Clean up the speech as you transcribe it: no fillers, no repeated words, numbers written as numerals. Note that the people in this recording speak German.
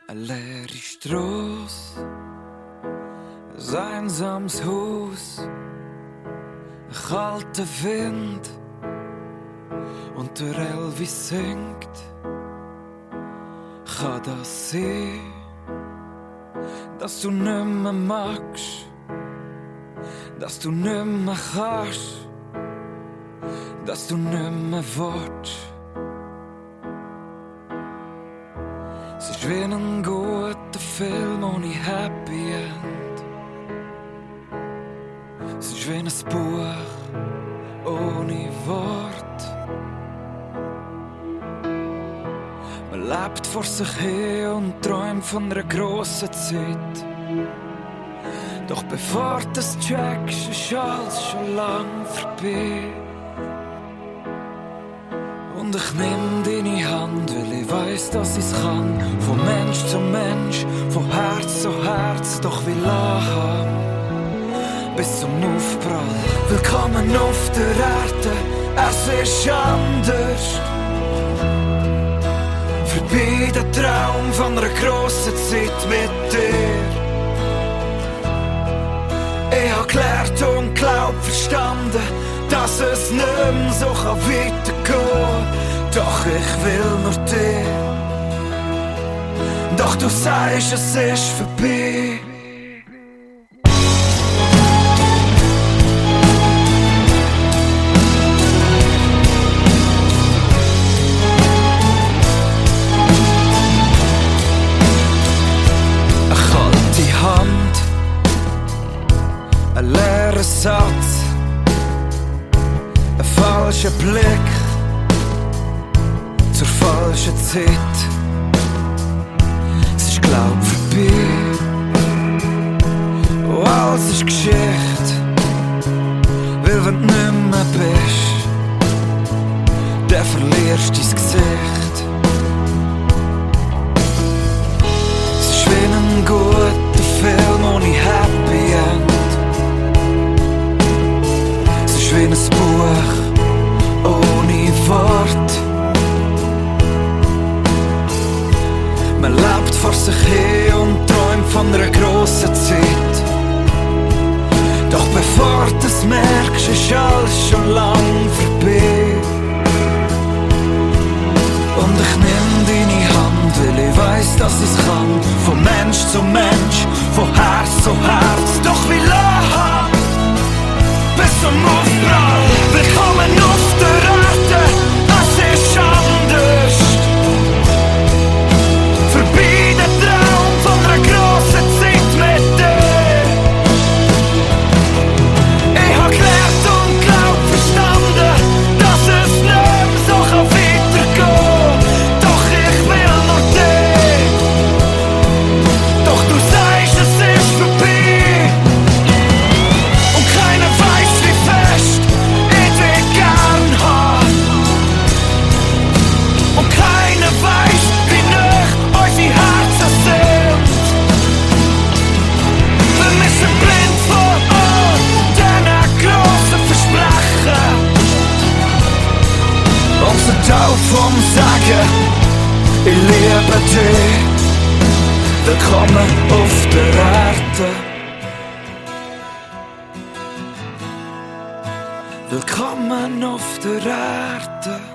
Eine leere Strasse, ein einsames Haus, ein kalter Wind und der Elvis singt. Kann das sein, dass du nicht mehr magst, dass du nicht mehr kannst, dass du nicht mehr willst? Es ist wie ein guter Film ohne Happy End. Es ist wie ein Buch ohne Wort. Man lebt vor sich hin und träumt von einer grossen Zeit. Doch bevor du es checkst, ist alles schon lang vorbei. Und ich nehm deine Hand, weil ich weiss, dass ich's kann. Von Mensch zu Mensch, von Herz zu Herz, doch wie lachen bis zum Aufprall. Willkommen auf der Erde, es ist anders. Vorbei der Traum von einer grossen Zeit mit dir. Ich hab gelernt und glaubt verstanden, dass es nicht mehr so weitergehen kann. Doch ich will nur dich. Doch du sagst, es ist vorbei. Eine kalte Hand, ein leerer Satz, ein falscher Blick zur falschen Zeit. Es ist glaub vorbei und alles ist Geschichte. Weil wenn du nicht mehr bist, dann verlierst du dein Gesicht. Es ist wie ein guter Film ohne Happy End. Es ist wie ein Buch ohne Wort. Man lebt vor sich hin und träumt von einer grossen Zeit. Doch bevor du es merkst, ist alles schon lang vorbei. Und ich nehm deine Hand, weil ich weiss, dass ich's kann. Von Mensch zu Mensch, von Herz zu Herz. Doch wie lang bis zum Aufprall. Willkommen auf der Erde, es ist anders. Vorbei der Traum von einer grossen Zeit mit dir. Ich hab gelernt und glaubt verstanden, dass es nicht mehr so weitergehen. Doch ich will nur dich. Doch du sagst, es ist vorbei. Und keiner weiß, wie fest ich dich gern hab. Und keiner weiß, wie nah unsere Herzen sind. Wir sind blind vor all diesen grossen Versprechen. Unser Tau vom Sagen, ich liebe dich. Willkommen auf der Erde. Willkommen auf der Erde.